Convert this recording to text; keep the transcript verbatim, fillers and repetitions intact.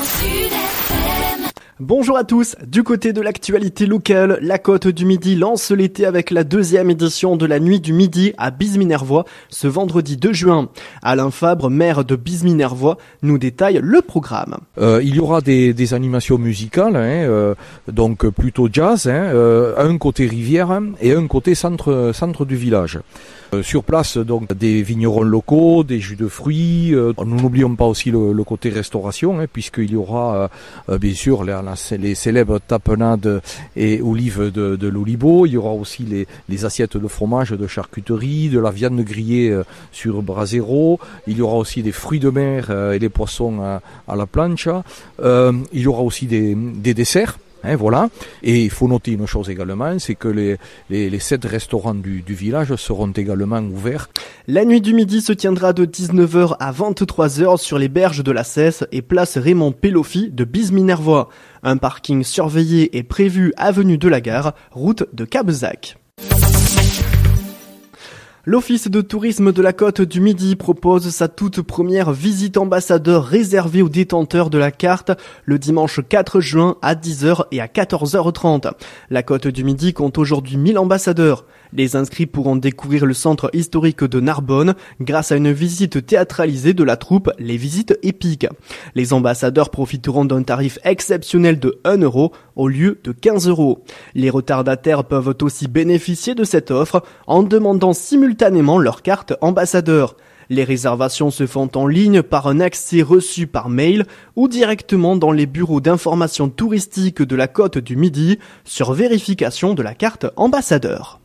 Bonjour à tous, du côté de l'actualité locale, la Côte du Midi lance l'été avec la deuxième édition de la Nuit du Midi à Bisminervois ce vendredi deux juin. Alain Fabre, maire de Bisminervois, nous détaille le programme. Euh, il y aura des, des animations musicales, hein, euh, donc plutôt jazz, hein, euh, un côté rivière et un côté centre, centre du village. Euh, sur place, donc des vignerons locaux, des jus de fruits. Euh, nous n'oublions pas aussi le, le côté restauration, hein, puisqu'il y aura euh, bien sûr les, les célèbres tapenades et olives de, de l'Olibo. Il y aura aussi les, les assiettes de fromage, de charcuterie, de la viande grillée euh, sur brasero. Il y aura aussi des fruits de mer euh, et des poissons à, à la plancha. Euh, il y aura aussi des, des desserts. Hein, voilà. Et il faut noter une chose également, c'est que les, les, les sept restaurants du, du village seront également ouverts. La Nuit du Midi se tiendra de dix-neuf heures à vingt-trois heures sur les berges de la Cesse et place Raymond Peloffi de Bisminervois. Un parking surveillé est prévu avenue de la Gare, route de Cabezac. L'Office de tourisme de la Côte du Midi propose sa toute première visite ambassadeur réservée aux détenteurs de la carte le dimanche quatre juin à dix heures et à quatorze heures trente. La Côte du Midi compte aujourd'hui mille ambassadeurs. Les inscrits pourront découvrir le centre historique de Narbonne grâce à une visite théâtralisée de la troupe Les Visites Épiques. Les ambassadeurs profiteront d'un tarif exceptionnel de un euro au lieu de quinze euros. Les retardataires peuvent aussi bénéficier de cette offre en demandant simultanément leur carte ambassadeur. Les réservations se font en ligne par un accès reçu par mail ou directement dans les bureaux d'information touristique de la Côte du Midi sur vérification de la carte ambassadeur.